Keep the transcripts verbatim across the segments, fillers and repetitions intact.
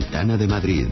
Ventana de Madrid.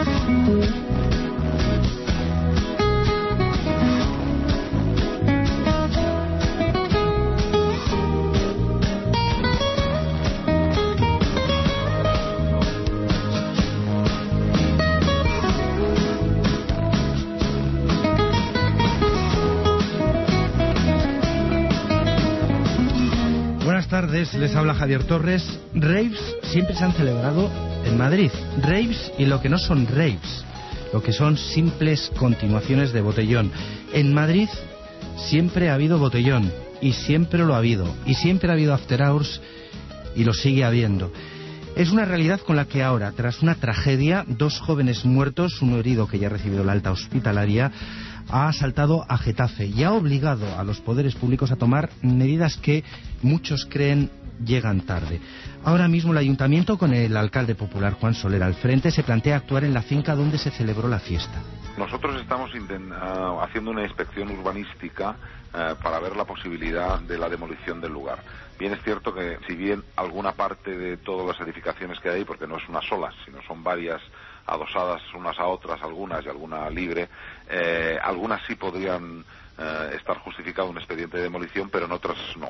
Buenas tardes, les habla Javier Torres. Raves siempre se han celebrado en Madrid. Raves y lo que no son raves, lo que son simples continuaciones de botellón. En Madrid siempre ha habido botellón, y siempre lo ha habido, y siempre ha habido after hours, y lo sigue habiendo. Es una realidad con la que ahora, tras una tragedia, dos jóvenes muertos, uno herido que ya ha recibido la alta hospitalaria, ha asaltado a Getafe y ha obligado a los poderes públicos a tomar medidas que muchos creen llegan tarde. Ahora mismo el ayuntamiento, con el alcalde popular Juan Soler al frente, se plantea actuar en la finca donde se celebró la fiesta. Nosotros estamos uh, haciendo una inspección urbanística uh, para ver la posibilidad de la demolición del lugar. Bien es cierto que, si bien alguna parte de todas las edificaciones que hay, porque no es una sola, sino son varias adosadas unas a otras, algunas y alguna libre, eh, algunas sí podrían eh, estar justificado un expediente de demolición, pero en otras no.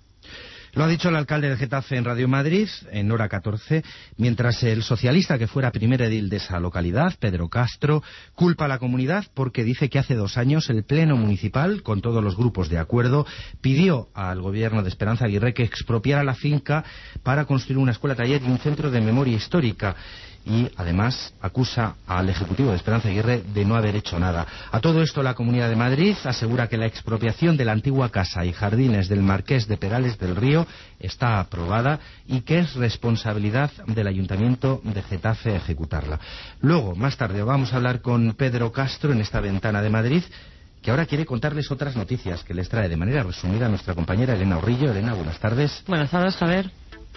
Lo ha dicho el alcalde de Getafe en Radio Madrid, en Hora catorce, mientras el socialista que fuera primer edil de esa localidad, Pedro Castro, culpa a la comunidad porque dice que hace dos años el Pleno Municipal, con todos los grupos de acuerdo, pidió al gobierno de Esperanza Aguirre que expropiara la finca para construir una escuela taller y un centro de memoria histórica. Y además acusa al Ejecutivo de Esperanza Aguirre de no haber hecho nada. A todo esto, la Comunidad de Madrid asegura que la expropiación de la antigua casa y jardines del Marqués de Perales del Río está aprobada y que es responsabilidad del Ayuntamiento de Getafe ejecutarla. Luego, más tarde, vamos a hablar con Pedro Castro en esta Ventana de Madrid, que ahora quiere contarles otras noticias que les trae de manera resumida nuestra compañera Elena Urrillo. Elena, buenas tardes. Buenas tardes, Javier.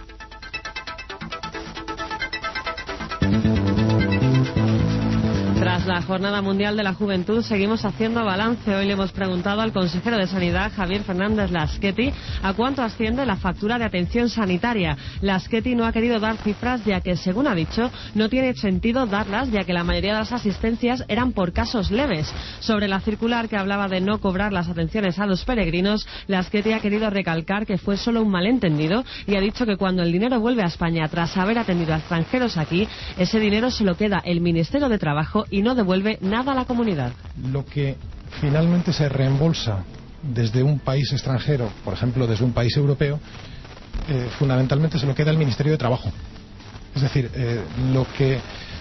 Tras la Jornada Mundial de la Juventud seguimos haciendo balance. Hoy le hemos preguntado al consejero de Sanidad, Javier Fernández Lasqueti, a cuánto asciende la factura de atención sanitaria. Lasqueti no ha querido dar cifras, ya que, según ha dicho, no tiene sentido darlas, ya que la mayoría de las asistencias eran por casos leves. Sobre la circular que hablaba de no cobrar las atenciones a los peregrinos, Lasqueti ha querido recalcar que fue solo un malentendido y ha dicho que cuando el dinero vuelve a España tras haber atendido a extranjeros aquí, ese dinero se lo queda el Ministerio de Trabajo y no devuelve nada a la comunidad. Lo que finalmente se reembolsa desde un país extranjero, por ejemplo desde un país europeo, eh, fundamentalmente se lo queda el Ministerio de Trabajo. Es decir, eh, lo que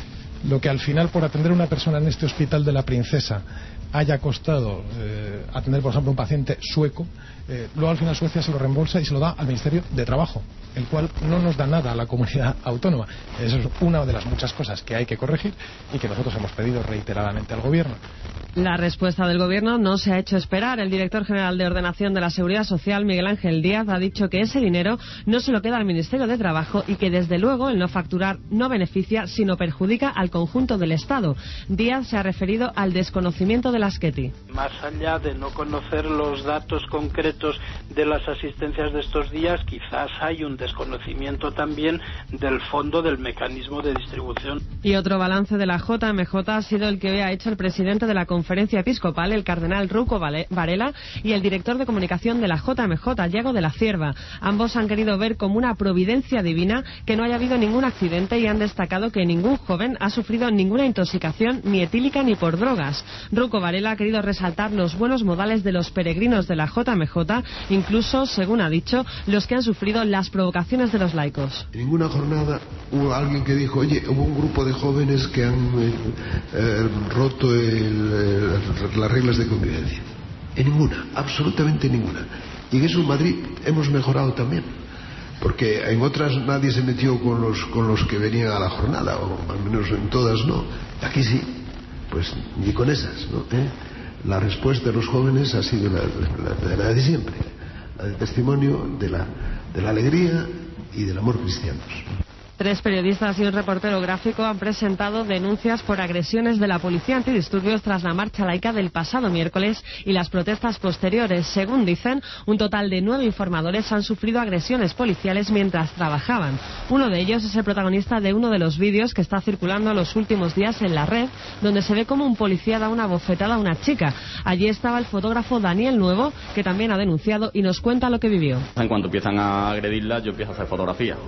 lo que al final, por atender a una persona en este hospital de la Princesa, haya costado eh, atender, por ejemplo, a un paciente sueco, eh, luego al final Suecia se lo reembolsa y se lo da al Ministerio de Trabajo, el cual no nos da nada a la comunidad autónoma. Eso es una de las muchas cosas que hay que corregir y que nosotros hemos pedido reiteradamente al Gobierno. La respuesta del Gobierno no se ha hecho esperar. El director general de Ordenación de la Seguridad Social, Miguel Ángel Díaz, ha dicho que ese dinero no se lo queda al Ministerio de Trabajo y que, desde luego, el no facturar no beneficia, sino perjudica al conjunto del Estado. Díaz se ha referido al desconocimiento de Lasqueti. Más allá de no conocer los datos concretos de las asistencias de estos días, quizás hay un desconocimiento también del fondo del mecanismo de distribución. Y otro balance de la J M J ha sido el que hoy ha hecho el presidente de la Conferencia Episcopal, el cardenal Rouco Varela, y el director de comunicación de la J M J, Yago de la Cierva. Ambos han querido ver como una providencia divina que no haya habido ningún accidente y han destacado que ningún joven ha sufrido ninguna intoxicación, ni etílica ni por drogas. Rouco Varela ha querido resaltar los buenos modales de los peregrinos de la J M J, incluso, según ha dicho, los que han sufrido las provocaciones de los laicos. En ninguna jornada hubo alguien que dijo, oye, hubo un grupo de jóvenes que han eh, eh, roto el, eh, las reglas de convivencia. En ninguna, absolutamente ninguna. Y en eso en Madrid hemos mejorado también, porque en otras nadie se metió con los, con los que venían a la jornada, o al menos en todas no. Aquí sí, pues ni con esas, ¿no? ¿Eh? La respuesta de los jóvenes ha sido la, la, la de siempre, la de testimonio de la, de la alegría y del amor cristianos. Tres periodistas y un reportero gráfico han presentado denuncias por agresiones de la policía antidisturbios tras la marcha laica del pasado miércoles y las protestas posteriores. Según dicen, un total de nueve informadores han sufrido agresiones policiales mientras trabajaban. Uno de ellos es el protagonista de uno de los vídeos que está circulando los últimos días en la red, donde se ve como un policía da una bofetada a una chica. Allí estaba el fotógrafo Daniel Nuevo, que también ha denunciado y nos cuenta lo que vivió. En cuanto empiezan a agredirla, yo empiezo a hacer fotografía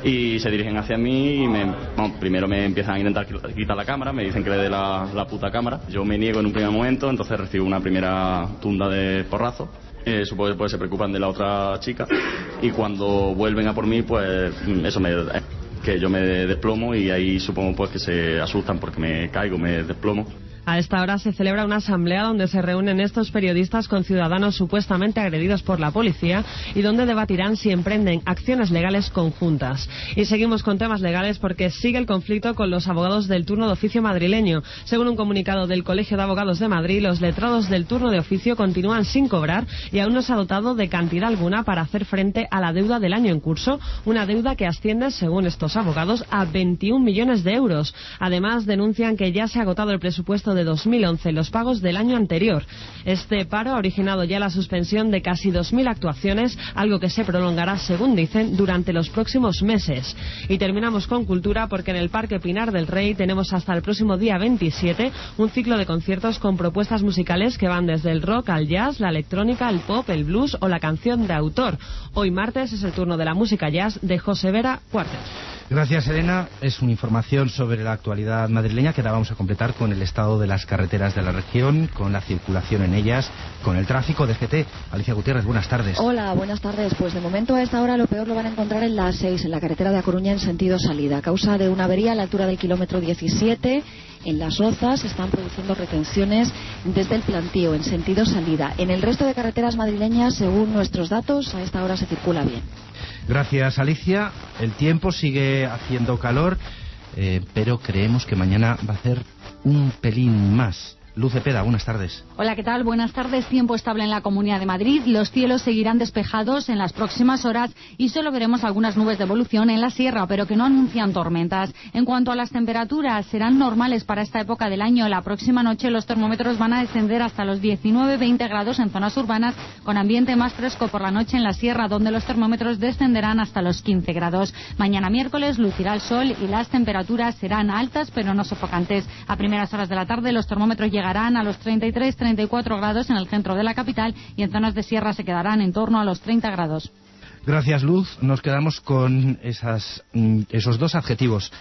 y se dirigen hacia mí y me, bueno, primero me empiezan a intentar quitar la cámara, me dicen que le dé la, la puta cámara. Yo me niego en un primer momento, entonces recibo una primera tunda de porrazo. Eh, supongo que pues se preocupan de la otra chica y cuando vuelven a por mí, pues eso me... que yo me desplomo y ahí supongo pues que se asustan porque me caigo, me desplomo. A esta hora se celebra una asamblea donde se reúnen estos periodistas con ciudadanos supuestamente agredidos por la policía y donde debatirán si emprenden acciones legales conjuntas. Y seguimos con temas legales porque sigue el conflicto con los abogados del turno de oficio madrileño. Según un comunicado del Colegio de Abogados de Madrid, los letrados del turno de oficio continúan sin cobrar y aún no se ha dotado de cantidad alguna para hacer frente a la deuda del año en curso, una deuda que asciende, según estos abogados, a veintiún millones de euros. Además, denuncian que ya se ha agotado el presupuesto de dos mil once, los pagos del año anterior. Este paro ha originado ya la suspensión de casi dos mil actuaciones, algo que se prolongará, según dicen, durante los próximos meses. Y terminamos con cultura porque en el Parque Pinar del Rey tenemos hasta el próximo día veintisiete un ciclo de conciertos con propuestas musicales que van desde el rock al jazz, la electrónica, el pop, el blues o la canción de autor. Hoy martes es el turno de la música jazz de José Vera Cuartet. Gracias, Elena. Es una información sobre la actualidad madrileña que la vamos a completar con el estado de las carreteras de la región, con la circulación en ellas, con el tráfico de G T. Alicia Gutiérrez, buenas tardes. Hola, buenas tardes. Pues de momento a esta hora lo peor lo van a encontrar en la A seis, en la carretera de A Coruña en sentido salida. A causa de una avería a la altura del kilómetro diecisiete, en Las Rozas se están produciendo retenciones desde el plantío en sentido salida. En el resto de carreteras madrileñas, según nuestros datos, a esta hora se circula bien. Gracias, Alicia. El tiempo sigue haciendo calor, eh, pero creemos que mañana va a hacer un pelín más. Luz Cepeda, buenas tardes. Hola, ¿qué tal? Buenas tardes. Tiempo estable en la Comunidad de Madrid. Los cielos seguirán despejados en las próximas horas y solo veremos algunas nubes de evolución en la sierra, pero que no anuncian tormentas. En cuanto a las temperaturas, serán normales para esta época del año. La próxima noche los termómetros van a descender hasta los diecinueve veinte grados en zonas urbanas, con ambiente más fresco por la noche en la sierra, donde los termómetros descenderán hasta los quince grados. Mañana miércoles lucirá el sol y las temperaturas serán altas, pero no sofocantes. A primeras horas de la tarde los termómetros llegarán a los treinta y tres treinta y cuatro grados en el centro de la capital y en zonas de sierra se quedarán en torno a los treinta grados. Gracias, Luz. Nos quedamos con esas, esos dos adjetivos.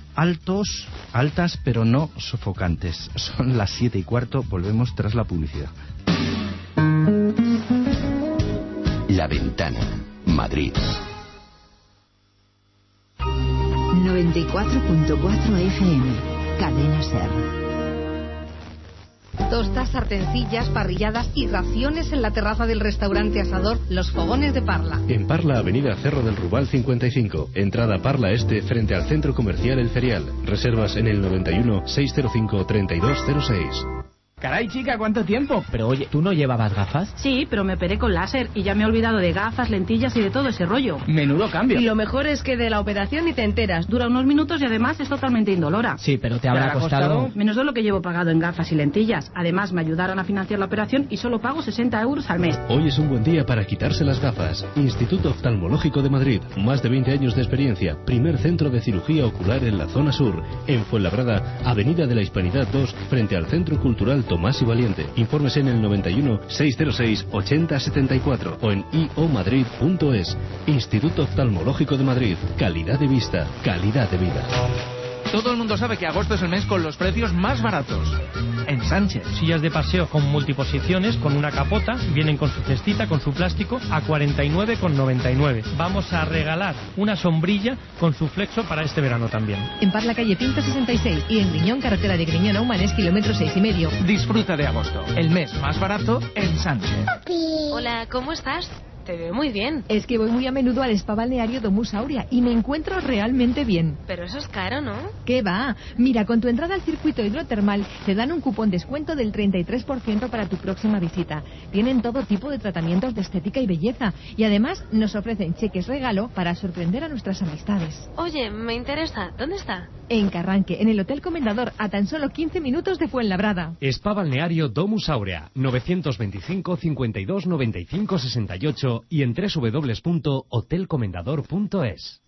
Altos, altas, pero no sofocantes. Son las siete y cuarto. Volvemos tras la publicidad. La Ventana, Madrid. noventa y cuatro punto cuatro F M. Cadena Ser. Tostas, sartencillas, parrilladas y raciones en la terraza del restaurante Asador Los Fogones de Parla. En Parla, avenida Cerro del Rubal cincuenta y cinco. Entrada Parla Este frente al centro comercial El Ferial. Reservas en el noventa y uno, seiscientos cinco, treinta y dos cero seis. Caray, chica, ¿cuánto tiempo? Pero oye, ¿tú no llevabas gafas? Sí, pero me operé con láser y ya me he olvidado de gafas, lentillas y de todo ese rollo. Menudo cambio. Y lo mejor es que de la operación ni te enteras. Dura unos minutos y además es totalmente indolora. Sí, pero te habrá, ¿Te habrá costado... costado... menos de lo que llevo pagado en gafas y lentillas. Además, me ayudaron a financiar la operación y solo pago sesenta euros al mes. Hoy es un buen día para quitarse las gafas. Instituto Oftalmológico de Madrid. Más de veinte años de experiencia. Primer centro de cirugía ocular en la zona sur. En Fuenlabrada, avenida de la Hispanidad dos, frente al Centro Cultural Tomás y Valiente. Informes en el noventa y uno, seiscientos seis, ochenta setenta y cuatro o en i o madrid punto es. Instituto Oftalmológico de Madrid. Calidad de vista, calidad de vida. Todo el mundo sabe que agosto es el mes con los precios más baratos. En Sánchez. Sillas de paseo con multiposiciones, con una capota, vienen con su cestita, con su plástico, a cuarenta y nueve con noventa y nueve. Vamos a regalar una sombrilla con su flexo para este verano también. En Parla, calle Pinto sesenta y seis y en Griñón, carretera de Griñón a Humanes, kilómetro seis y medio. Disfruta de agosto, el mes más barato en Sánchez. Hola, ¿cómo estás? te veo muy bien. Es que voy muy a menudo al spa balneario Domus Aurea y me encuentro realmente bien. Pero eso es caro, ¿no? ¿Qué va? Mira, con tu entrada al circuito hidrotermal te dan un cupón descuento del treinta y tres por ciento para tu próxima visita. Tienen todo tipo de tratamientos de estética y belleza y además nos ofrecen cheques regalo para sorprender a nuestras amistades. Oye, me interesa. ¿Dónde está? En Carranque, en el Hotel Comendador, a tan solo quince minutos de Fuenlabrada. Spa balneario Domus Aurea, novecientos veinticinco, cincuenta y dos, noventa y cinco, sesenta y ocho y en doble u doble u doble u punto hotel comendador punto es.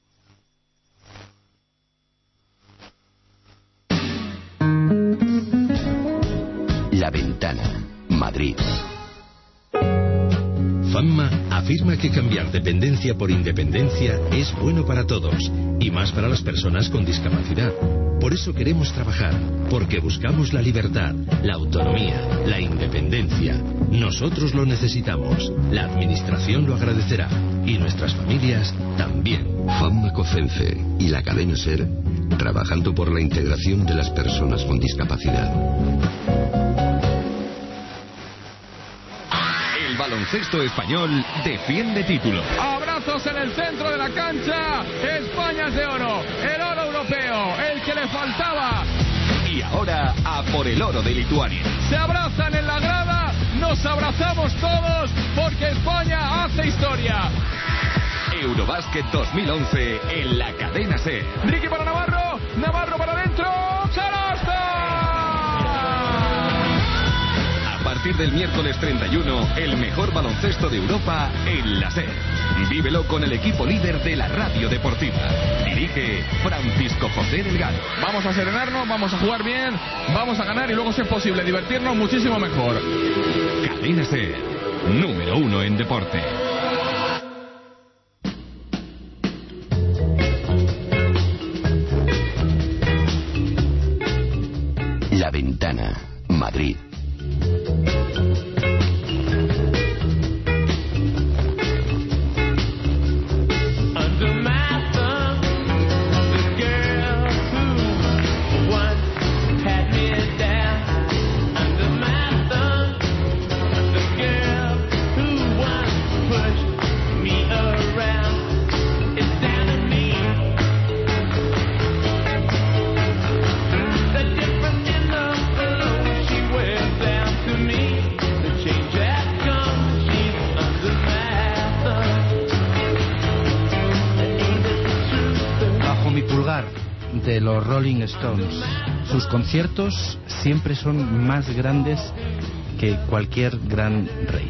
La Ventana, Madrid. FAMMA afirma que cambiar dependencia por independencia es bueno para todos, y más para las personas con discapacidad. Por eso queremos trabajar, porque buscamos la libertad, la autonomía, la independencia. Nosotros lo necesitamos, la Administración lo agradecerá, y nuestras familias también. FAMMA COCENFE y la cadena SER, trabajando por la integración de las personas con discapacidad. El baloncesto español defiende título. Abrazos en el centro de la cancha. España es de oro. El oro europeo. El que le faltaba. Y ahora a por el oro de Lituania. Se abrazan en la grada. Nos abrazamos todos porque España hace historia. Eurobásquet dos mil once en la cadena SER. Ricky para Navarro. Navarro para adentro. ¡Canasta! A partir del miércoles treinta y uno, el mejor baloncesto de Europa en la SER. Vívelo con el equipo líder de la radio deportiva. Dirige Francisco José Delgado. Vamos a serenarnos, vamos a jugar bien, vamos a ganar y luego, si es posible, divertirnos muchísimo mejor. Cadena SER, número uno en deporte. La Ventana, Madrid. De los Rolling Stones. Sus conciertos siempre son más grandes que cualquier gran rave.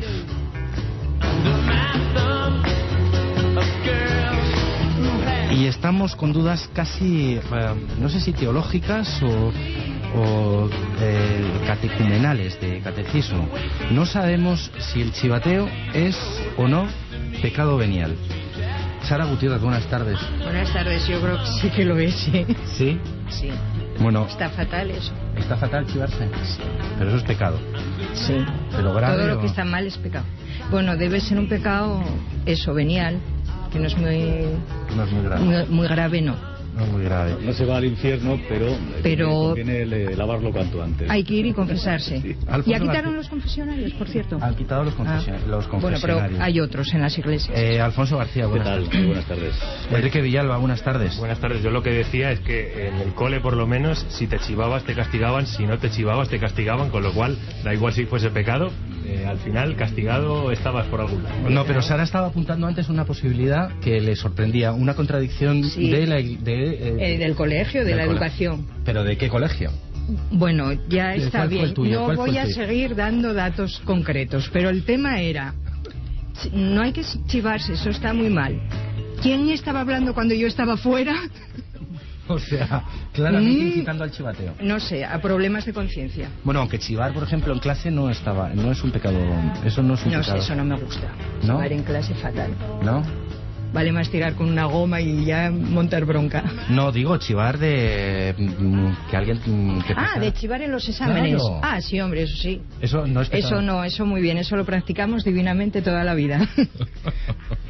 Y estamos con dudas casi, eh, no sé si teológicas o, o eh, catecumenales, de catecismo. No sabemos si el chivateo es o no pecado venial. Sara Gutiérrez, buenas tardes. Buenas tardes, yo creo que sí que lo es, ¿sí? ¿Sí? Sí. Bueno, está fatal eso. ¿Está fatal chivarse? Sí. Pero eso es pecado. Sí. Pero grave. Todo lo o... que está mal es pecado. Bueno, debe ser un pecado eso, venial, que no es muy... No es muy grave. Muy, muy grave, no. No es muy grave. No se va al infierno, pero, pero conviene lavarlo cuanto antes. Hay que ir y confesarse. Sí. ¿Ya quitaron los confesionarios, por cierto? Han quitado los, confesion... ah. los confesionarios. Bueno, pero hay otros en las iglesias. Eh, Alfonso García, buenas ¿Qué tal? tardes. Buenas tardes. Enrique Villalba, buenas tardes. Buenas tardes. Yo lo que decía es que en el cole, por lo menos, si te chivabas te castigaban, si no te chivabas te castigaban, con lo cual, da igual si fuese pecado, eh, al final castigado estabas por algún lado. No, pero Sara estaba apuntando antes una posibilidad que le sorprendía, una contradicción sí. de la... De, eh, del colegio, de la colegio. Educación. ¿Pero de qué colegio? Bueno, ya está bien. No voy a tuyo? seguir dando datos concretos, pero el tema era, no hay que chivarse, eso está muy mal. ¿Quién estaba hablando cuando yo estaba fuera? O sea, claramente mm, incitando al chivateo. No sé, a problemas de conciencia. Bueno, aunque chivar, por ejemplo, en clase no estaba, no es un pecado, eso no es un no pecado. No sé, eso no me gusta. ¿No? Chivar en clase fatal. ¿No? Vale más tirar con una goma y ya montar bronca. No, digo chivar de... que alguien... Que ah, de chivar en los exámenes. Claro. Ah, sí, hombre, eso sí. Eso no es pecado. Eso no, eso muy bien, eso lo practicamos divinamente toda la vida.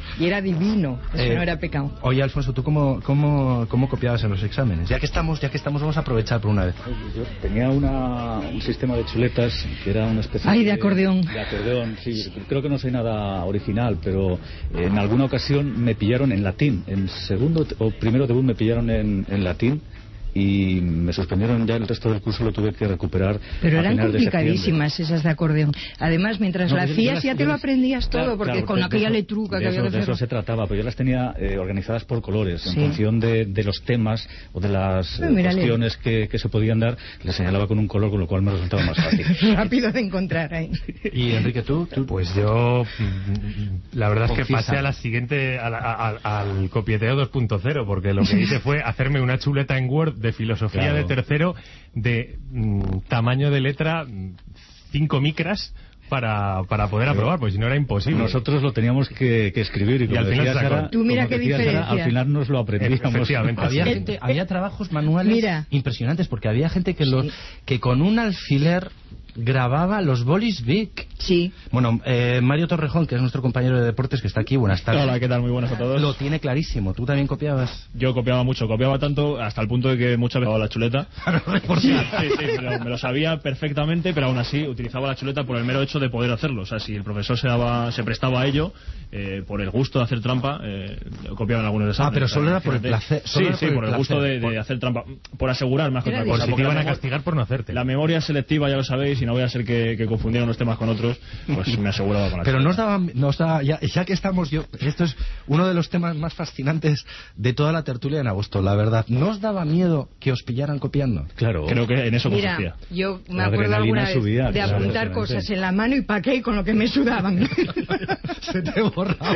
Y era divino, eso Eh, no era pecado. Oye, Alfonso, ¿tú cómo, cómo, cómo copiabas en los exámenes? Ya que estamos, ya que estamos, vamos a aprovechar por una vez. Yo tenía una, un sistema de chuletas que era una especie Ay, de acordeón. De acordeón, sí. Creo que no soy nada original, pero en alguna ocasión me pillaron en latín. En segundo o primero debut me pillaron en, en latín. Y me suspendieron ya el resto del curso, lo tuve que recuperar. Pero a eran final de complicadísimas esas de acordeón. Además, mientras No, las yo- yo hacías las- ya yo te lo las- aprendías todo, Claro, porque claro, con de- de aquella eso- letruca que de había eso, que de hacer. eso se trataba, pero yo las tenía eh, organizadas por colores, en Sí. función de, de los temas o de las eh, Ah, mírale. cuestiones que, que se podían dar, les señalaba con un color, con lo cual me resultaba más fácil. Rápido de encontrar ahí. Y Enrique, ¿tú? ¿Tú? Pues yo, mm, la verdad es que Confiesa. pasé a la siguiente, a la- a- a- al copieteo dos punto cero, porque lo que hice fue hacerme una chuleta en Word de filosofía Claro. de tercero de mm, tamaño de letra cinco micras para, para poder Pero aprobar, pues si no era imposible. Nosotros lo teníamos que, que escribir y, Y como al final decía sacó. Sara, Tú mira como qué decía Sara, diferencia. al final nos lo aprendíamos. Efectivamente. Había, Eh, gente, eh, había trabajos manuales mira. impresionantes, porque había gente que, los, que con un alfiler grababa los bolis Vic. Sí. Bueno, eh, Mario Torrejón, que es nuestro compañero de deportes, que está aquí, buenas tardes. Hola, ¿qué tal? Muy buenas a todos. Lo tiene clarísimo. ¿Tú también copiabas? Yo copiaba mucho, copiaba tanto hasta el punto de que muchas veces daba la chuleta. Sí, sí, sí, me lo, me lo sabía perfectamente, pero aún así utilizaba la chuleta por el mero hecho de poder hacerlo. O sea, si el profesor se daba, se prestaba a ello, eh, por el gusto de hacer trampa, eh, copiaba en algunos exámenes. Ah, pero solo era por el Imagínate. placer. Sí, solo era sí, por el por el gusto placer. de, de hacer trampa. Por asegurar más que Era otra de- cosa. Por si porque te iban la a memo- castigar por no hacerte. La memoria selectiva, ya lo sabéis, y no voy a ser que, que confundieran unos temas con otros, pues me aseguraba con la Pero chuleta. nos daba, nos daba ya, ya que estamos, yo, esto es uno de los temas más fascinantes de toda la tertulia en agosto, la verdad. ¿No os daba miedo que os pillaran copiando? Claro. Creo que en eso Mira, consistía. yo me La acuerdo adrenalina alguna vez subía, de claro, apuntar efectivamente. cosas en la mano y pa' qué con lo que me sudaban. Se te borraba.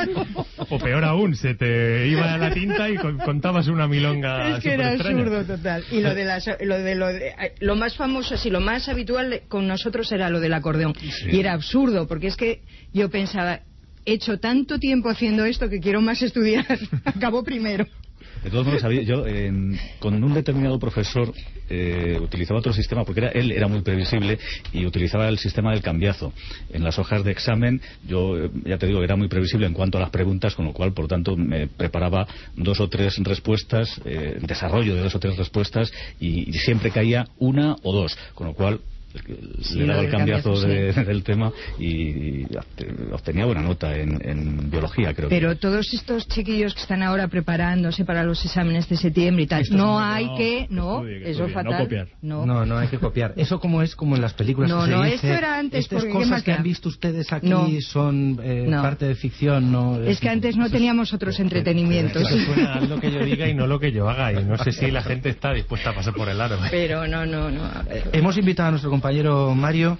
O peor aún, se te iba la tinta y con- contabas una milonga. Es que era superextraña. absurdo total. Y lo de las, lo de lo de, lo más famoso, así lo más habitual con nosotros era lo del acordeón. Y era absurdo, porque es que yo pensaba, he hecho tanto tiempo haciendo esto que quiero más estudiar. Acabo primero. De todos modos, había- yo eh, con un determinado profesor eh, utilizaba otro sistema, porque era, él era muy previsible y utilizaba el sistema del cambiazo. En las hojas de examen, yo eh, ya te digo, era muy previsible en cuanto a las preguntas, con lo cual, por tanto, me preparaba dos o tres respuestas, eh, desarrollo de dos o tres respuestas, y, y siempre caía una o dos, con lo cual Sí, le lo daba el del cambiazo, cambiazo, de- sí. del tema y, y obtenía buena nota en, en biología, creo. Pero todos estos chiquillos que están ahora preparándose para los exámenes de septiembre y tal, Esto es no muy- hay no, que, que no, estudie, que eso es estudie, no fatal. copiar. No. No, no hay que copiar. Eso como es como en las películas No, que se no, dice, esto era antes, estas porque ¿qué cosas más que da? han visto ustedes aquí No. son eh, No. parte de ficción, no. Es que antes no teníamos otros entretenimientos. Eso suena a lo que yo diga y no lo que yo haga. Y no sé si la gente está dispuesta a pasar por el aro. Pero no, no, no. a ver. Hemos invitado a nuestro compañero Mario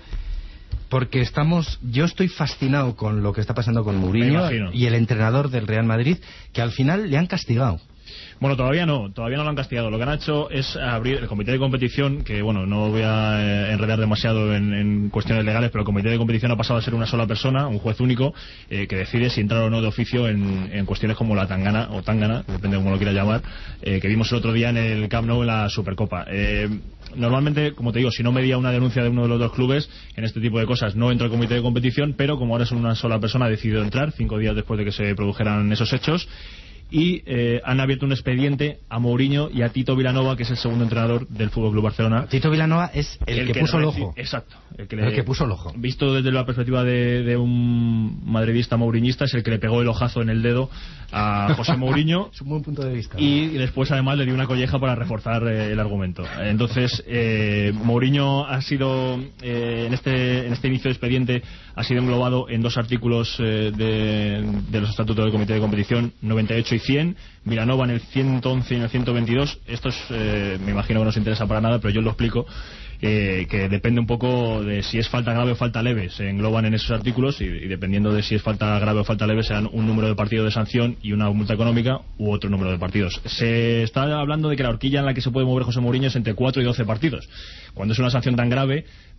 porque estamos, yo estoy fascinado con lo que está pasando con Me Mourinho imagino. y el entrenador del Real Madrid, que al final le han castigado. Bueno, todavía no, todavía no lo han castigado. Lo que han hecho es abrir el comité de competición, que bueno, no voy a eh, enredar demasiado en, en cuestiones legales, pero el comité de competición ha pasado a ser una sola persona, un juez único, eh, que decide si entrar o no de oficio en, en cuestiones como la tangana o tangana, depende de cómo lo quiera llamar, eh, que vimos el otro día en el Camp Nou en la Supercopa. Eh, normalmente, como te digo, si no medía una denuncia de uno de los dos clubes en este tipo de cosas, no entra el comité de competición, pero como ahora es una sola persona, ha decidido entrar cinco días después de que se produjeran esos hechos. Y eh, han abierto un expediente a Mourinho y a Tito Vilanova, que es el segundo entrenador del F C Barcelona. Tito Vilanova es el, que, puso el reci- ojo. Exacto. El que, El que puso el ojo. Visto desde la perspectiva de, de un madridista mouriñista, es el que le pegó el ojazo en el dedo a José Mourinho. Es un buen punto de vista. Y después además le dio una colleja para reforzar eh, el argumento. Entonces, eh, Mourinho ha sido, eh, en, este, en este inicio de expediente, ha sido englobado en dos artículos eh, de, de los estatutos del comité de competición, noventa y ocho y cien. Vilanova en el ciento once y en el ciento veintidós. Esto es, eh, me imagino que no os interesa para nada, pero yo lo explico. Eh, que depende un poco de si es falta grave o falta leve, se engloban en esos artículos y, y dependiendo de si es falta grave o falta leve, se dan un número de partidos de sanción y una multa económica u otro número de partidos. Se está hablando de que la horquilla en la que se puede mover José Mourinho es entre cuatro y doce partidos. Cuando es una sanción tan grave,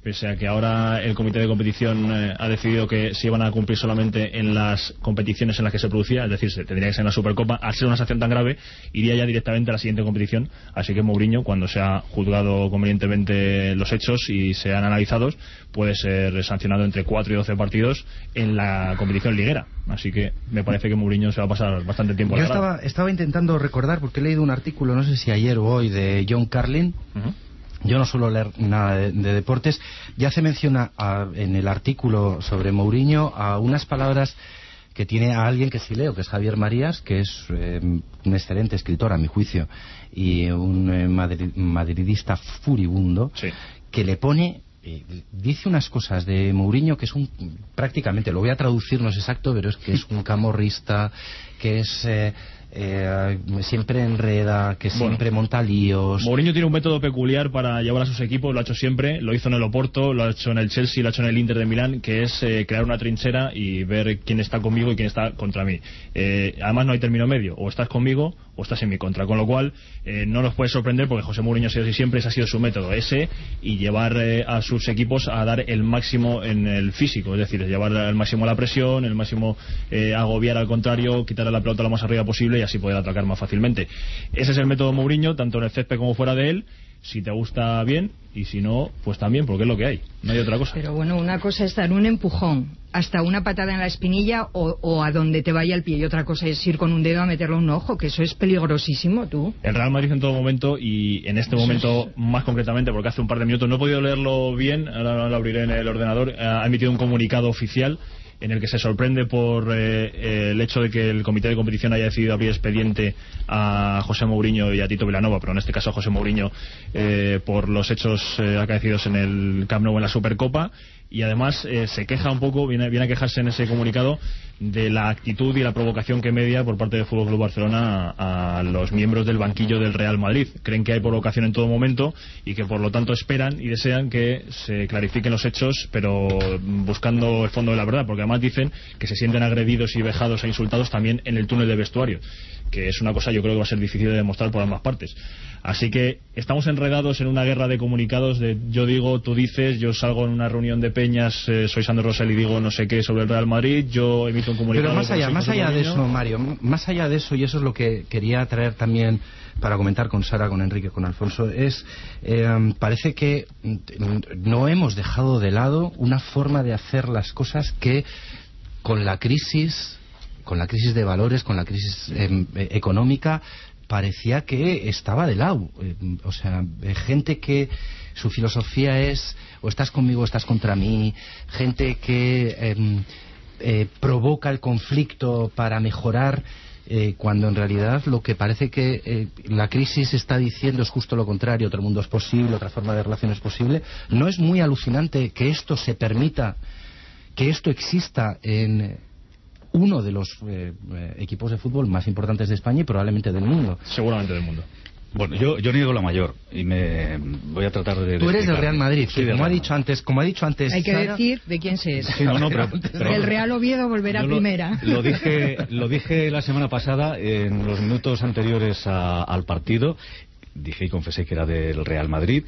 pese a que ahora el comité de competición eh, ha decidido que se iban a cumplir solamente en las competiciones en las que se producía, es decir, se tendría que ser en la Supercopa. Al ser una sanción tan grave, iría ya directamente a la siguiente competición, así que Mourinho, cuando se ha juzgado convenientemente los hechos y sean analizados, puede ser sancionado entre cuatro y doce partidos en la competición liguera, así que me parece que Mourinho se va a pasar bastante tiempo. Yo estaba, estaba intentando recordar, porque he leído un artículo, no sé si ayer o hoy, de John Carlin. Uh-huh. Yo no suelo leer nada de, de deportes. Ya se menciona a, en el artículo sobre Mourinho a unas palabras que tiene a alguien que sí leo, que es Javier Marías, que es eh, un excelente escritor a mi juicio y un eh, madri madridista furibundo, sí, que le pone, eh, dice unas cosas de Mourinho que es un, prácticamente, lo voy a traducir, no es exacto, pero es que es un camorrista, que es... Eh, Eh, siempre enreda, que siempre bueno, monta líos. Mourinho tiene un método peculiar para llevar a sus equipos, lo ha hecho siempre, lo hizo en el Oporto, lo ha hecho en el Chelsea, lo ha hecho en el Inter de Milán, que es eh, crear una trinchera y ver quién está conmigo y quién está contra mí. Eh, además no hay término medio, o estás conmigo o estás en mi contra, con lo cual eh, no nos puede sorprender, porque José Mourinho ha sido así siempre, ese ha sido su método, ese, y llevar eh, a sus equipos a dar el máximo en el físico, es decir, llevar al máximo la presión, el máximo eh, agobiar al contrario, quitarle la pelota lo más arriba posible y así poder atacar más fácilmente. Ese es el método Mourinho, tanto en el césped como fuera de él. Si te gusta, bien, y si no, pues también, porque es lo que hay, no hay otra cosa. Pero bueno, una cosa es dar un empujón hasta una patada en la espinilla o, o a donde te vaya el pie, y otra cosa es ir con un dedo a meterlo en un ojo, que eso es peligrosísimo, tú. El Real Madrid en todo momento, y en este momento más concretamente, porque hace un par de minutos no he podido leerlo bien, ahora lo abriré en el ordenador, ha emitido un comunicado oficial en el que se sorprende por eh, el hecho de que el comité de competición haya decidido abrir expediente a José Mourinho y a Tito Vilanova, pero en este caso a José Mourinho, eh, por los hechos eh, acaecidos en el Camp Nou en la Supercopa. Y además eh, se queja un poco, viene, viene a quejarse en ese comunicado de la actitud y la provocación que media por parte del Fútbol Club Barcelona a, a los miembros del banquillo del Real Madrid. Creen que hay provocación en todo momento y que por lo tanto esperan y desean que se clarifiquen los hechos, pero buscando el fondo de la verdad, porque además dicen que se sienten agredidos y vejados e insultados también en el túnel de vestuario, que es una cosa yo creo que va a ser difícil de demostrar por ambas partes. Así que estamos enredados en una guerra de comunicados de yo digo, tú dices, yo salgo en una reunión de peñas, eh, soy Sandro Rosell y digo no sé qué sobre el Real Madrid, yo emito un comunicado. Pero más allá, más allá de eso, Mario, más allá de eso, y eso es lo que quería traer también para comentar con Sara, con Enrique, con Alfonso, es eh, parece que no hemos dejado de lado una forma de hacer las cosas que con la crisis, con la crisis de valores, con la crisis eh, económica, parecía que estaba de lado. Eh, o sea, eh, gente que su filosofía es o estás conmigo o estás contra mí, gente que eh, eh, provoca el conflicto para mejorar, eh, cuando en realidad lo que parece que eh, la crisis está diciendo es justo lo contrario, otro mundo es posible, otra forma de relación es posible. ¿No es muy alucinante que esto se permita, que esto exista en uno de los eh, equipos de fútbol más importantes de España y probablemente del mundo? Seguramente del mundo. Bueno, yo, yo niego la mayor y me voy a tratar de... Tú eres del Real Madrid, sí, como ha dicho antes, como ha dicho antes. Hay que Sara, decir de quién se es. Sí, no, no, pero, pero, el Real Oviedo volverá a primera. Lo, lo dije, lo dije la semana pasada en los minutos anteriores a, al partido. Dije y confesé que era del Real Madrid.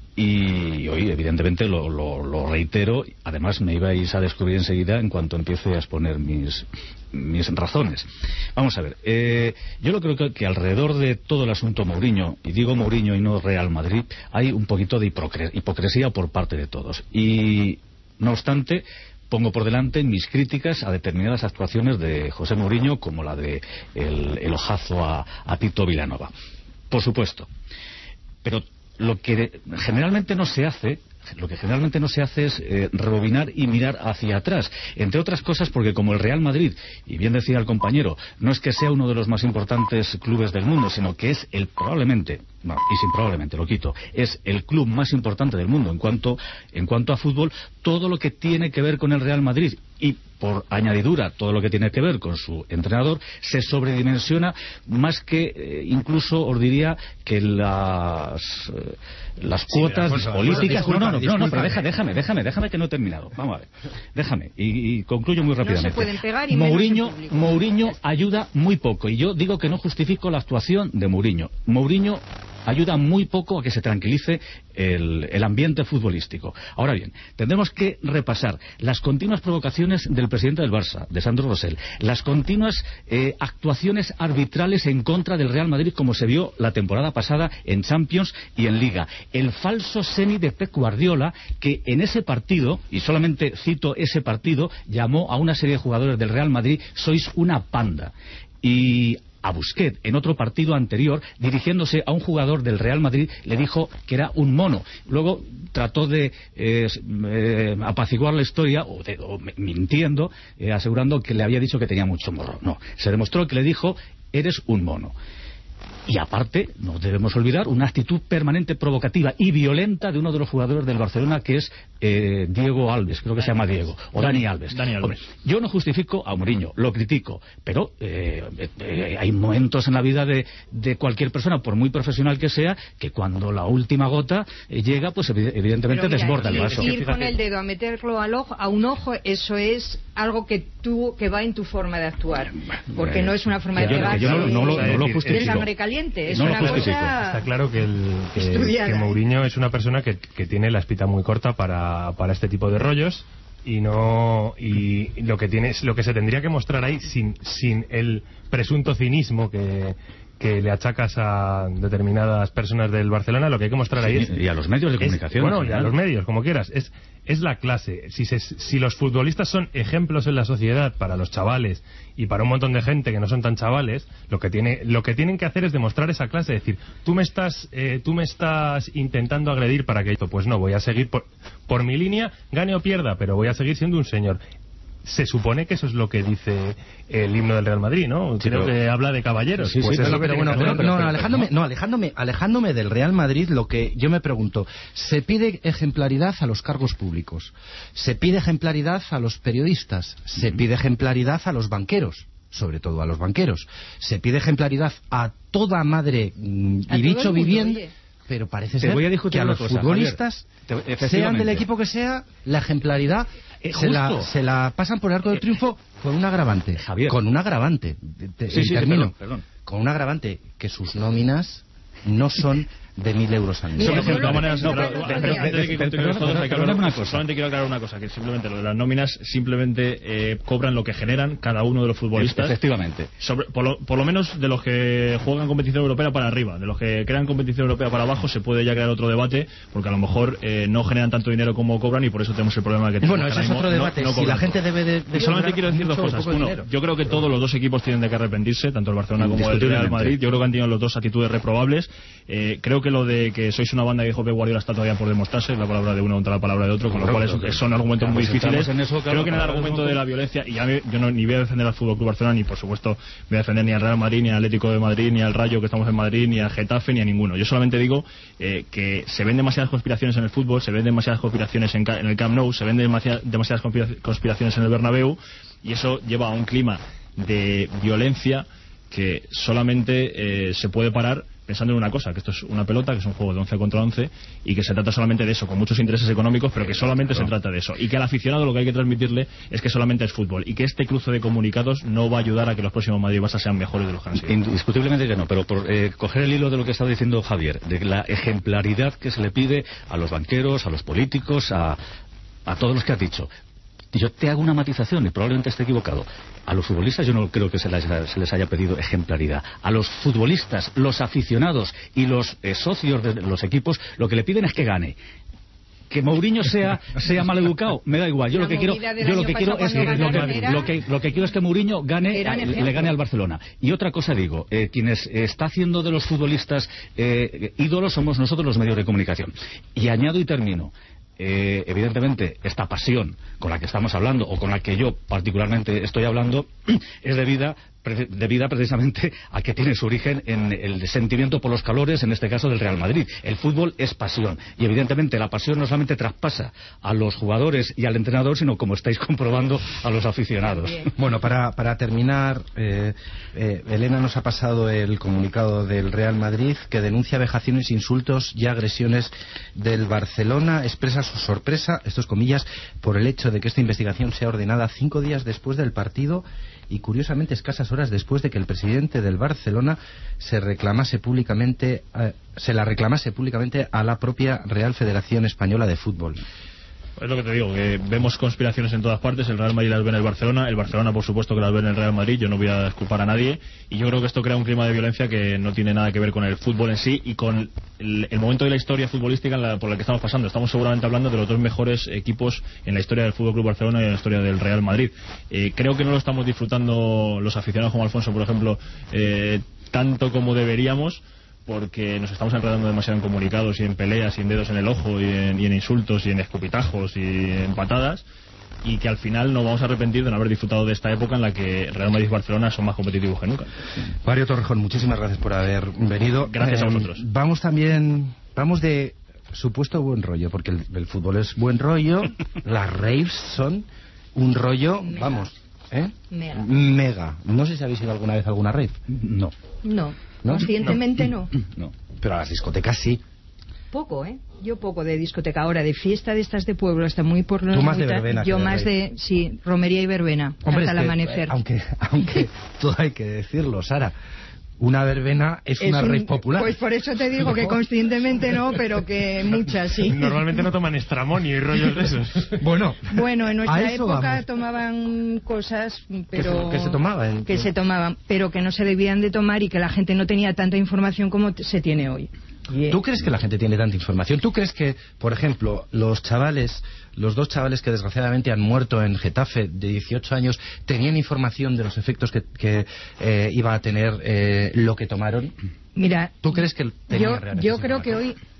Y hoy, evidentemente, lo, lo, lo reitero. Además, me ibais a descubrir enseguida en cuanto empiece a exponer mis, mis razones. Vamos a ver. Eh, yo lo creo que, que alrededor de todo el asunto Mourinho, y digo Mourinho y no Real Madrid, hay un poquito de hipocresía por parte de todos. Y, no obstante, pongo por delante mis críticas a determinadas actuaciones de José Mourinho, como la de el, el ojazo a, a Tito Vilanova. Por supuesto. Pero lo que generalmente no se hace, lo que generalmente no se hace es eh, rebobinar y mirar hacia atrás, entre otras cosas porque como el Real Madrid, y bien decía el compañero, no es que sea uno de los más importantes clubes del mundo, sino que es el probablemente, no, y sin probablemente lo quito, es el club más importante del mundo en cuanto, en cuanto a fútbol, todo lo que tiene que ver con el Real Madrid y por añadidura todo lo que tiene que ver con su entrenador se sobredimensiona más que eh, incluso os diría que las eh, las sí, cuotas cosa, políticas disculpa, no, no, no, no, pero deja, déjame, déjame, déjame que no he terminado, vamos a ver, déjame y, y concluyo muy rápidamente. No se pueden pegar y Mourinho, Mourinho ayuda muy poco y yo digo que no justifico la actuación de Mourinho. Mourinho ayuda muy poco a que se tranquilice el, el ambiente futbolístico. Ahora bien, tendremos que repasar las continuas provocaciones del presidente del Barça, de Sandro Rosell, las continuas eh, actuaciones arbitrales en contra del Real Madrid, como se vio la temporada pasada en Champions y en Liga, el falso semi de Pep Guardiola, que en ese partido, y solamente cito ese partido, llamó a una serie de jugadores del Real Madrid sois una panda. Y a Busquets, en otro partido anterior, dirigiéndose a un jugador del Real Madrid, le dijo que era un mono. Luego trató de eh, eh, apaciguar la historia, o, de, o mintiendo, eh, asegurando que le había dicho que tenía mucho morro. No, se demostró que le dijo, eres un mono. Y aparte, no debemos olvidar una actitud permanente provocativa y violenta de uno de los jugadores del Barcelona, que es eh, Diego Alves, creo que se llama Diego, o Dani, Dani Alves. Dani Alves. Hombre, yo no justifico a Mourinho, lo critico, pero eh, eh, hay momentos en la vida de, de cualquier persona, por muy profesional que sea, que cuando la última gota eh, llega, pues evidentemente mira, desborda el vaso. Ir con el dedo a meterlo al ojo, a un ojo, eso es algo que tú que va en tu forma de actuar, porque no es una forma de pegarse. Yo no, no, no, no lo justifico. De sangre caliente. Es no una cosa Está claro que, el, que, que Mourinho es una persona que, que tiene la espita muy corta para, para este tipo de rollos, y no y lo que tiene lo que se tendría que mostrar ahí, sin, sin el presunto cinismo que que le achacas a determinadas personas del Barcelona, lo que hay que mostrar ahí sí, es... Y a los medios de comunicación. Es, bueno, y a los medios, como quieras. Es, es la clase. Si, se, si los futbolistas son ejemplos en la sociedad para los chavales y para un montón de gente que no son tan chavales, lo que tiene lo que tienen que hacer es demostrar esa clase. Es decir, tú me estás eh, tú me estás intentando agredir para que esto... Pues no, voy a seguir por, por mi línea, gane o pierda, pero voy a seguir siendo un señor. Se supone que eso es lo que dice el himno del Real Madrid, ¿no? Sí, Creo pero... que habla de caballeros. Sí, sí, pues sí, eso pero, pero bueno, pero, no, no, alejándome, no, alejándome, alejándome del Real Madrid, lo que yo me pregunto, se pide ejemplaridad a los cargos públicos, se pide ejemplaridad a los periodistas, se pide ejemplaridad a los banqueros, sobre todo a los banqueros, se pide ejemplaridad a toda madre mm, y bicho viviente. Pero parece ser que a los cosa, futbolistas, Javier, te, sean del equipo que sea, la ejemplaridad eh, se, la, se la pasan por el arco del triunfo con un agravante. Javier. Con un agravante. Te, sí, sí, termino. Perdón, perdón. Con un agravante que sus nóminas no son de mil euros al mes. Solamente quiero aclarar una cosa, que simplemente lo de las nóminas simplemente eh, cobran lo que generan cada uno de los futbolistas. Efectivamente. Sobre, por, lo, por lo menos de los que juegan competición europea para arriba, de los que crean competición europea para abajo se puede ya crear otro debate, porque a lo mejor eh, no generan tanto dinero como cobran y por eso tenemos el problema que tenemos. Bueno, ese es otro debate. No, no si la gente debe de, de solamente quiero decir dos cosas. Uno, yo creo que todos los dos equipos tienen de que arrepentirse, tanto el Barcelona como el Real Madrid. Yo creo que han tenido los dos actitudes reprobables. Eh, creo que lo de que sois una banda que dijo Pep Guardiola está todavía por demostrarse, la palabra de uno contra la palabra de otro, con lo cual es, son argumentos muy difíciles. Creo que en el argumento de la violencia, y ya me, yo no, ni voy a defender al Fútbol Club Barcelona, ni por supuesto voy a defender ni al Real Madrid, ni al Atlético de Madrid, ni al Rayo que estamos en Madrid, ni al Getafe, ni a ninguno. Yo solamente digo eh, que se ven demasiadas conspiraciones en el fútbol, se ven demasiadas conspiraciones en, en el Camp Nou, se ven demasiadas, demasiadas conspiraciones en el Bernabéu, y eso lleva a un clima de violencia que solamente eh, se puede parar pensando en una cosa, que esto es una pelota, que es un juego de once contra once y que se trata solamente de eso, con muchos intereses económicos, pero que solamente se trata de eso, y que al aficionado lo que hay que transmitirle es que solamente es fútbol, y que este cruce de comunicados no va a ayudar a que los próximos Madrid y Barça sean mejores de los que han sido. Indiscutiblemente que no, pero por eh, coger el hilo de lo que estaba diciendo Javier, de la ejemplaridad que se le pide a los banqueros, a los políticos, a, a todos los que has dicho. Yo te hago una matización y probablemente esté equivocado. A los futbolistas yo no creo que se les, se les haya pedido ejemplaridad. A los futbolistas, los aficionados y los eh, socios de los equipos, lo que le piden es que gane. Que Mourinho sea sea mal educado, me da igual. Yo lo que quiero, yo lo que quiero es que lo que, lo que lo que quiero es que Mourinho gane, le gane al Barcelona. Y otra cosa digo, eh, quienes eh, está haciendo de los futbolistas eh, ídolos somos nosotros los medios de comunicación. Y añado y termino. Eh, evidentemente esta pasión con la que estamos hablando, o con la que yo particularmente estoy hablando, es debida debida precisamente a que tiene su origen en el sentimiento por los colores, en este caso del Real Madrid. El fútbol es pasión, y evidentemente la pasión no solamente traspasa a los jugadores y al entrenador, sino, como estáis comprobando, a los aficionados. Bueno, para, para terminar, eh, eh, Elena nos ha pasado el comunicado del Real Madrid, que denuncia vejaciones, insultos y agresiones del Barcelona. Expresa su sorpresa, estos comillas, por el hecho de que esta investigación sea ordenada cinco días después del partido y, curiosamente, escasas horas horas después de que el presidente del Barcelona se reclamase públicamente, eh, se la reclamase públicamente a la propia Real Federación Española de Fútbol. Es lo que te digo, que vemos conspiraciones en todas partes. El Real Madrid las ve en el Barcelona, el Barcelona por supuesto que las ve en el Real Madrid. Yo no voy a culpar a nadie, y yo creo que esto crea un clima de violencia que no tiene nada que ver con el fútbol en sí y con el, el momento de la historia futbolística en la, por el que estamos pasando. Estamos seguramente hablando de los dos mejores equipos en la historia del Fútbol Club Barcelona y en la historia del Real Madrid. Eh, creo que no lo estamos disfrutando los aficionados como Alfonso, por ejemplo, eh, tanto como deberíamos, porque nos estamos enredando demasiado en comunicados y en peleas y en dedos en el ojo y en, y en insultos y en escupitajos y en patadas, y que al final nos vamos a arrepentir de no haber disfrutado de esta época en la que Real Madrid y Barcelona son más competitivos que nunca. Mario Torrejón, muchísimas gracias por haber venido. Gracias eh, a vosotros. Vamos también, vamos de supuesto buen rollo, porque el, el fútbol es buen rollo, las raves son un rollo, Mega. vamos, ¿eh? Mega. Mega. No sé si habéis ido alguna vez a alguna rave. No. No, ¿No? conscientemente no. No. Pero a las discotecas sí. Poco, ¿eh? Yo poco de discoteca. Ahora, de fiesta de estas de pueblo, hasta muy por Tú más de muy ta- verbena Yo que de más rave. de, sí, romería y verbena, Hombre, hasta es el que, amanecer. aunque, aunque todo hay que decirlo, Sara, una verbena es, Es una un- rave popular. Pues por eso te digo que No. conscientemente no, pero que muchas sí. Normalmente no toman estramonio y rollos de esos. Bueno, Bueno, en a nuestra eso época vamos. tomaban cosas, pero que se tomaban. que se tomaban, pero que no se debían de tomar y que la gente no tenía tanta información como t- se tiene hoy. Y, eh, ¿Tú crees que la gente tiene tanta información? ¿Tú crees que, por ejemplo, los chavales, los dos chavales que desgraciadamente han muerto en Getafe de dieciocho años, tenían información de los efectos que, que eh, iba a tener eh, lo que tomaron? Mira, ¿Tú crees que tenían yo, realmente yo esa creo que información? hoy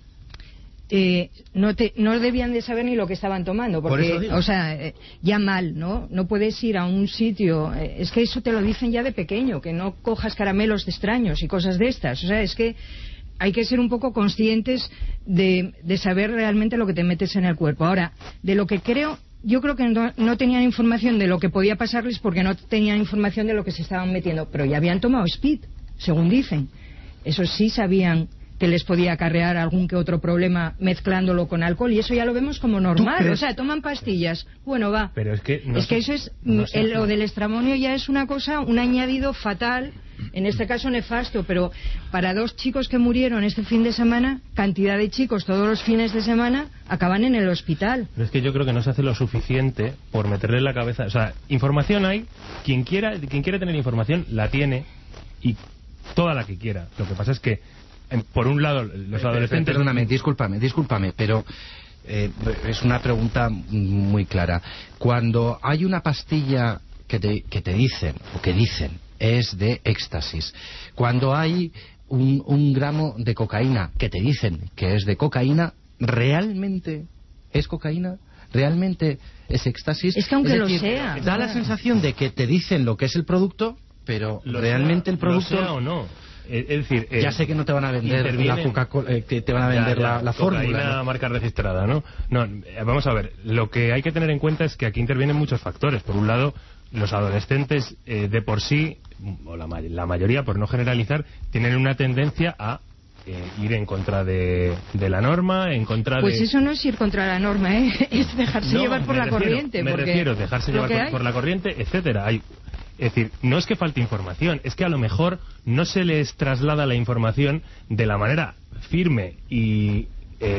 eh, no te, no debían de saber ni lo que estaban tomando, Por porque, eso digo. o sea, eh, ya mal, ¿no? No puedes ir a un sitio, eh, es que eso te lo dicen ya de pequeño, que no cojas caramelos de extraños y cosas de estas, o sea, es que hay que ser un poco conscientes de, de saber realmente lo que te metes en el cuerpo. Ahora, de lo que creo, yo creo que no, no tenían información de lo que podía pasarles porque no tenían información de lo que se estaban metiendo, pero ya habían tomado speed, según dicen. Eso sí sabían que les podía acarrear algún que otro problema mezclándolo con alcohol, y eso ya lo vemos como normal. crees? O sea, toman pastillas, bueno, va. Pero es que no es que se- eso es, no se el- hace. lo del estramonio ya es una cosa, un añadido fatal, en este caso nefasto, pero para dos chicos que murieron este fin de semana, cantidad de chicos todos los fines de semana acaban en el hospital. Pero es que yo creo que no se hace lo suficiente por meterle en la cabeza. O sea, información hay. Quien quiera, quien quiere tener información la tiene, y toda la que quiera. Lo que pasa es que, en- por un lado, los adolescentes. Perdóname, discúlpame, discúlpame, pero eh, es una pregunta muy clara. Cuando hay una pastilla que te, que te dicen, o que dicen, es de éxtasis, cuando hay un, un gramo de cocaína que te dicen que es de cocaína, ¿realmente es cocaína? ¿Realmente es éxtasis? Es que aunque Es lo decir, sea, da la claro. sensación de que te dicen lo que es el producto, pero Lo realmente sea- el producto... lo sea o no. Es es decir, Ya eh, sé que no te van a vender la intervienen- Coca-Cola, eh, que te van a vender Ya, ya, la, la cocaína, fórmula, ¿no? marca registrada, ¿no? No, eh, vamos a ver, lo que hay que tener en cuenta es que aquí intervienen muchos factores. Por un lado, los adolescentes eh, de por sí, o la, ma- la mayoría, por no generalizar, tienen una tendencia a eh, ir en contra de, de la norma, en contra Pues de... eso no es ir contra la norma, ¿eh? Es dejarse No, llevar por me la refiero- corriente. Me porque refiero, dejarse lo llevar que por, hay. por la corriente, etcétera. Hay, es decir, no es que falte información, es que a lo mejor no se les traslada la información de la manera firme y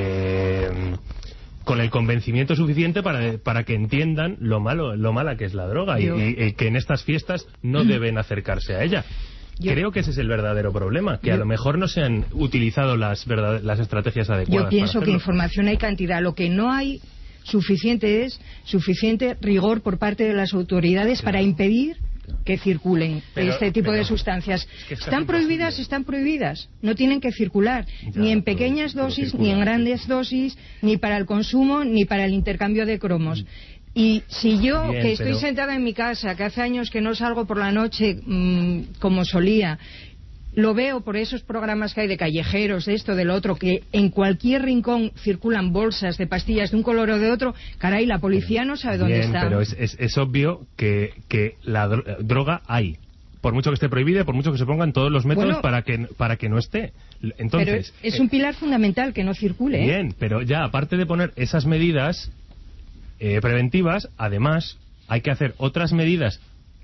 eh, con el convencimiento suficiente para, para que entiendan lo malo, lo mala que es la droga y, Yo- y- y que en estas fiestas no deben acercarse a ella. Yo- Creo que ese es el verdadero problema, que a Yo- lo mejor no se han utilizado las, verdad- las estrategias adecuadas. Yo pienso para que hacerlo. información hay cantidad. Lo que no hay suficiente es suficiente rigor por parte de las autoridades para impedir que circulen Pero- este tipo de pero- sustancias. que es casi Están prohibidas, imposible. están prohibidas. No tienen que circular Ya, ni en pero- pequeñas pero dosis, circulan, ni en sí. grandes dosis, ni para el consumo, ni para el intercambio de cromos. Y si yo, Bien, que estoy pero- sentada en mi casa, que hace años que no salgo por la noche mmm, como solía, lo veo por esos programas que hay de callejeros, de esto, del otro, que en cualquier rincón circulan bolsas de pastillas de un color o de otro, caray, la policía no sabe dónde Bien, está. pero es, es, es obvio que, que la dro- droga hay. Por mucho que esté prohibida, por mucho que se pongan todos los métodos Bueno, para que para que no esté. Entonces, pero es eh, un pilar fundamental que no circule. ¿eh? bien, pero ya aparte de poner esas medidas eh, preventivas, además hay que hacer otras medidas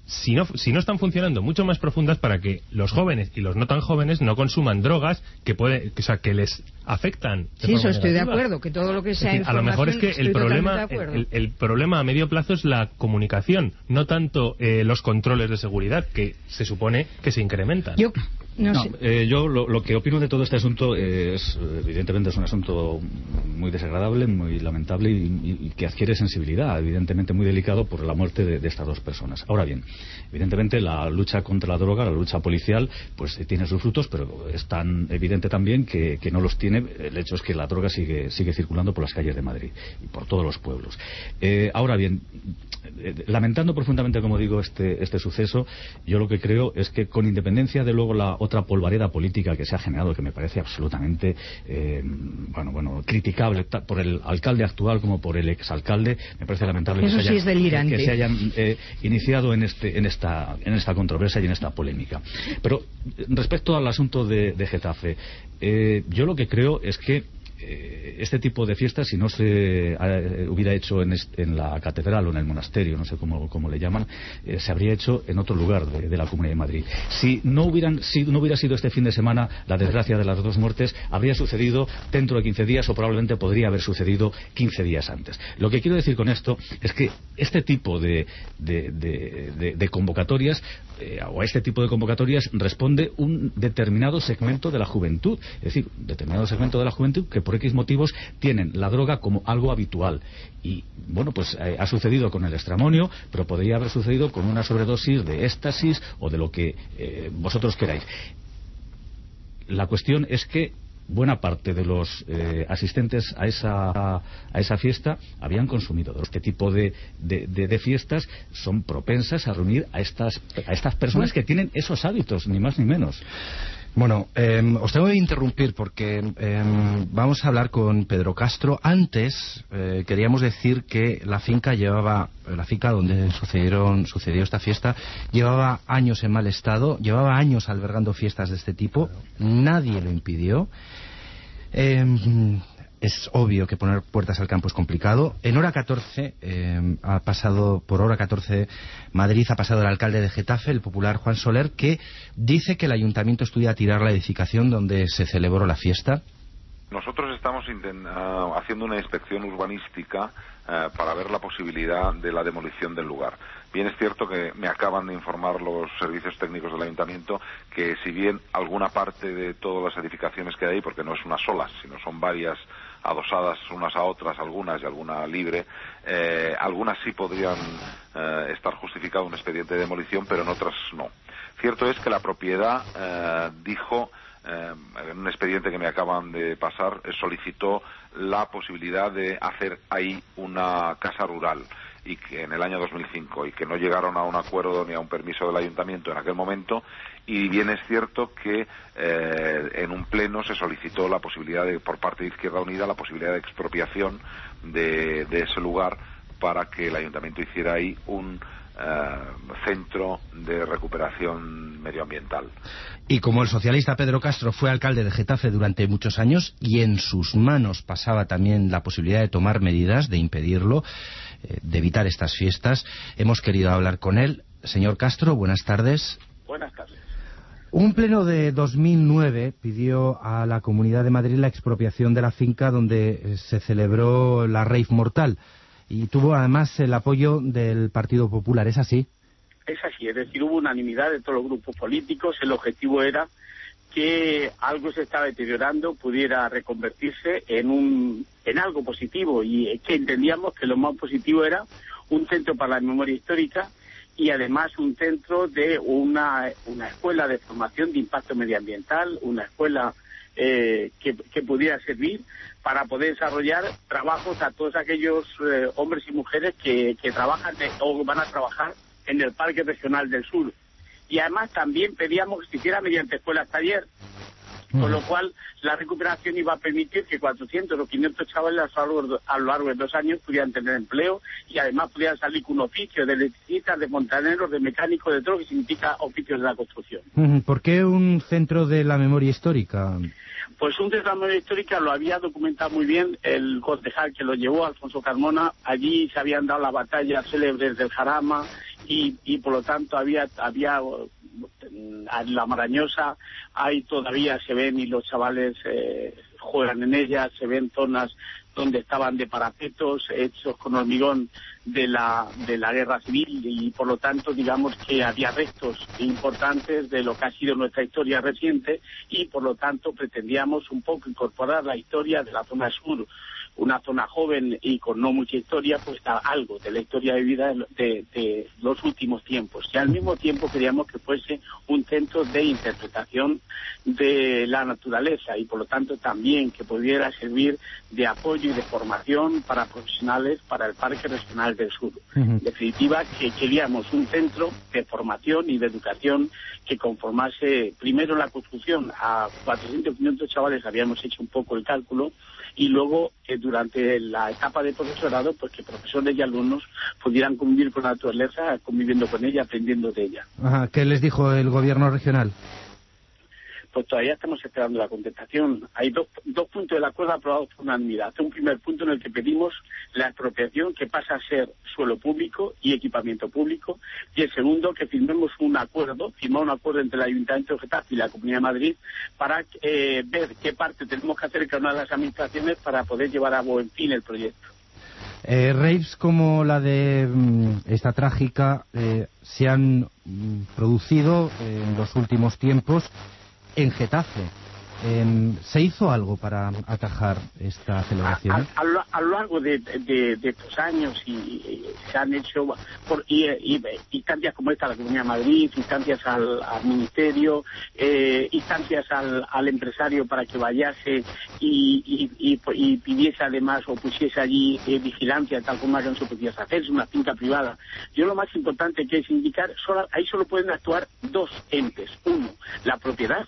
si no, si no están funcionando, mucho más profundas para que los jóvenes y los no tan jóvenes no consuman drogas que puede, o sea, que les afectan. Sí, eso estoy de acuerdo, que todo lo que sea decir, a lo mejor es que el problema, el, el problema a medio plazo es la comunicación, no tanto eh, los controles de seguridad, que se supone que se incrementan. Yo No, no sé. eh, yo lo, lo que opino de todo este asunto es, evidentemente, es un asunto muy desagradable, muy lamentable y, y, y que adquiere sensibilidad, evidentemente muy delicado por la muerte de, de estas dos personas. Ahora bien, evidentemente la lucha contra la droga, la lucha policial, pues tiene sus frutos, pero es tan evidente también que, que no los tiene. El hecho es que la droga sigue, sigue circulando por las calles de Madrid y por todos los pueblos. Eh, ahora bien, eh, lamentando profundamente, como digo, este, este suceso, yo lo que creo es que, con independencia de luego la otra polvareda política que se ha generado, que me parece absolutamente eh, bueno, bueno, criticable por el alcalde actual como por el exalcalde, me parece lamentable Eso que se sí hayan, es delirante. que se hayan eh, iniciado en, este, en, esta, en esta controversia y en esta polémica. Pero respecto al asunto de, de Getafe, eh, yo lo que creo es que este tipo de fiestas, si no se eh, hubiera hecho en, este, en la catedral o en el monasterio, no sé cómo, cómo le llaman, eh, se habría hecho en otro lugar de, de la Comunidad de Madrid. Si no, hubieran, si no hubiera sido este fin de semana la desgracia de las dos muertes, habría sucedido dentro de quince días o probablemente podría haber sucedido quince días antes. Lo que quiero decir con esto es que este tipo de, de, de, de, de convocatorias eh, o a este tipo de convocatorias responde un determinado segmento de la juventud, es decir, un determinado segmento de la juventud que por X motivos tienen la droga como algo habitual. Y bueno, pues eh, ha sucedido con el estramonio, pero podría haber sucedido con una sobredosis de éxtasis o de lo que eh, vosotros queráis. La cuestión es que buena parte de los eh, asistentes a esa, a, a esa fiesta habían consumido. Este tipo de, de, de, de fiestas son propensas a reunir a estas, a estas personas que tienen esos hábitos, ni más ni menos. Bueno, eh, os tengo que interrumpir porque eh, vamos a hablar con Pedro Castro. Antes eh, queríamos decir que la finca llevaba, la finca donde sucedieron, sucedió esta fiesta, llevaba años en mal estado, llevaba años albergando fiestas de este tipo, nadie lo impidió. Eh, Es obvio que poner puertas al campo es complicado. En hora catorce, eh, ha pasado por hora catorce Madrid, ha pasado el alcalde de Getafe, el popular Juan Soler, que dice que el ayuntamiento estudia tirar la edificación donde se celebró la fiesta. Nosotros estamos uh, haciendo una inspección urbanística uh, para ver la posibilidad de la demolición del lugar. Bien es cierto que me acaban de informar los servicios técnicos del ayuntamiento que, si bien alguna parte de todas las edificaciones que hay, porque no es una sola, sino son varias adosadas unas a otras, algunas y alguna libre, eh, algunas sí podrían eh, estar justificado un expediente de demolición, pero en otras no. Cierto es que la propiedad eh, dijo, eh, en un expediente que me acaban de pasar, eh, solicitó la posibilidad de hacer ahí una casa rural, y que en el año dos mil cinco, y que no llegaron a un acuerdo ni a un permiso del ayuntamiento en aquel momento. Y bien es cierto que eh, en un pleno se solicitó la posibilidad de, por parte de Izquierda Unida, la posibilidad de expropiación de, de ese lugar para que el ayuntamiento hiciera ahí un eh, centro de recuperación medioambiental. Y como el socialista Pedro Castro fue alcalde de Getafe durante muchos años y en sus manos pasaba también la posibilidad de tomar medidas, de impedirlo, eh, de evitar estas fiestas, hemos querido hablar con él. Señor Castro, buenas tardes. Buenas tardes. Un pleno de dos mil nueve pidió a la Comunidad de Madrid la expropiación de la finca donde se celebró la rave mortal y tuvo además el apoyo del Partido Popular, ¿es así? Es así, es decir, hubo unanimidad de todos los grupos políticos. El objetivo era que algo se estaba deteriorando pudiera reconvertirse en un en algo positivo, y que entendíamos que lo más positivo era un centro para la memoria histórica y además un centro de una, una escuela de formación de impacto medioambiental, una escuela eh, que, que pudiera servir para poder desarrollar trabajos a todos aquellos eh, hombres y mujeres que, que trabajan de, o van a trabajar en el Parque Regional del Sur. Y además también pedíamos que se hiciera mediante escuelas taller, con lo cual la recuperación iba a permitir que cuatrocientos o quinientos chavales a lo, largo, a lo largo de dos años pudieran tener empleo y además pudieran salir con un oficio de electricistas, de montaneros, de mecánicos, de todo lo que significa oficios de la construcción. ¿Por qué un centro de la memoria histórica? Pues un centro de la memoria histórica lo había documentado muy bien el concejal que lo llevó, Alfonso Carmona. Allí se habían dado las batallas célebres del Jarama y, y por lo tanto había había en la Marañosa hay todavía se ven y los chavales eh, juegan en ella, se ven zonas donde estaban de parapetos hechos con hormigón de la de la guerra civil, y por lo tanto digamos que había restos importantes de lo que ha sido nuestra historia reciente, y por lo tanto pretendíamos un poco incorporar la historia de la zona sur, una zona joven y con no mucha historia, pues algo de la historia de vida de, de los últimos tiempos, y al mismo tiempo queríamos que fuese un centro de interpretación de la naturaleza, y por lo tanto también que pudiera servir de apoyo y de formación para profesionales para el Parque Regional del Sur. Uh-huh. En definitiva, que queríamos un centro de formación y de educación que conformase primero la construcción a cuatrocientos, quinientos chavales, habíamos hecho un poco el cálculo, y luego eh, durante la etapa de profesorado, pues que profesores y alumnos pudieran convivir con la naturaleza, conviviendo con ella, aprendiendo de ella. Ajá. ¿Qué les dijo el gobierno regional? Pues todavía estamos esperando la contestación. Hay dos, dos puntos del acuerdo aprobados por unanimidad. Un primer punto en el que pedimos la expropiación, que pasa a ser suelo público y equipamiento público, y el segundo, que firmemos un acuerdo, firmar un acuerdo entre el Ayuntamiento de Getafe y la Comunidad de Madrid para eh, ver qué parte tenemos que hacer en cada una de las administraciones para poder llevar a buen fin el proyecto. Eh, raves como la de mm, esta trágica eh, se han mm, producido eh, en los últimos tiempos en Getafe. Eh, ¿Se hizo algo para atajar esta celebración? A, a, a, lo, a lo largo de, de, de estos años y, y se han hecho por, y, y, instancias como esta, la Comunidad de Madrid, instancias al, al Ministerio, eh, instancias al, al empresario para que vayase y, y, y, y pidiese además o pusiese allí eh, vigilancia, tal como no se podía hacer, es una finca privada. Yo lo más importante que es indicar, solo, ahí solo pueden actuar dos entes. Uno, la propiedad,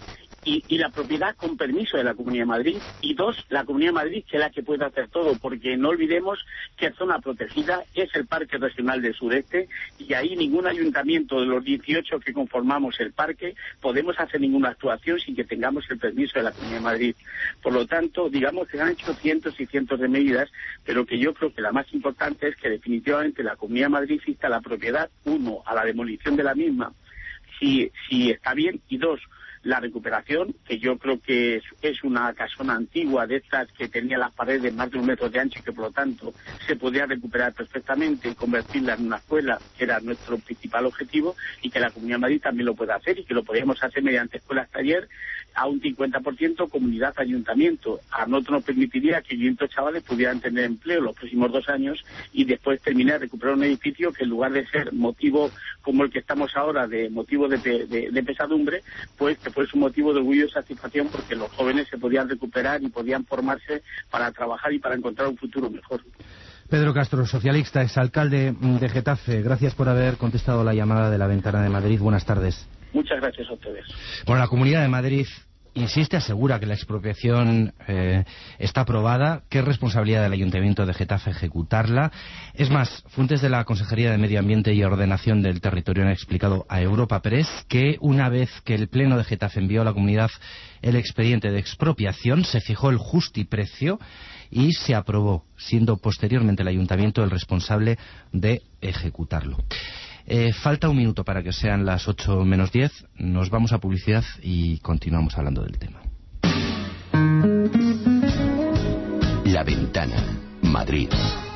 Y, y la propiedad con permiso de la Comunidad de Madrid, y dos, la Comunidad de Madrid, que es la que puede hacer todo, porque no olvidemos que zona protegida es el Parque Regional del Sureste, y ahí ningún ayuntamiento de los dieciocho que conformamos el parque podemos hacer ninguna actuación sin que tengamos el permiso de la Comunidad de Madrid. Por lo tanto, digamos que han hecho cientos y cientos de medidas, pero que yo creo que la más importante es que definitivamente la Comunidad de Madrid insta la propiedad, uno, a la demolición de la misma, si, si está bien, y dos, la recuperación, que yo creo que es, es una casona antigua de estas que tenía las paredes más de un metro de ancho y que por lo tanto se podía recuperar perfectamente y convertirla en una escuela, que era nuestro principal objetivo, y que la Comunidad de Madrid también lo puede hacer, y que lo podríamos hacer mediante escuelas taller a un cincuenta por ciento comunidad ayuntamiento. A nosotros nos permitiría que quinientos chavales pudieran tener empleo los próximos dos años y después terminar de recuperar un edificio que en lugar de ser motivo como el que estamos ahora, de motivo de, de, de pesadumbre, pues que fuese un motivo de orgullo y satisfacción, porque los jóvenes se podían recuperar y podían formarse para trabajar y para encontrar un futuro mejor. Pedro Castro, socialista, exalcalde de Getafe, gracias por haber contestado la llamada de La Ventana de Madrid. Buenas tardes. Muchas gracias a ustedes. Bueno, la Comunidad de Madrid insiste, asegura que la expropiación eh, está aprobada, que es responsabilidad del Ayuntamiento de Getafe ejecutarla. Es más, fuentes de la Consejería de Medio Ambiente y Ordenación del Territorio han explicado a Europa Press que una vez que el Pleno de Getafe envió a la comunidad el expediente de expropiación, se fijó el justiprecio y se aprobó, siendo posteriormente el Ayuntamiento el responsable de ejecutarlo. Eh, falta un minuto para que sean las ocho menos diez. Nos vamos a publicidad y continuamos hablando del tema. La Ventana, Madrid.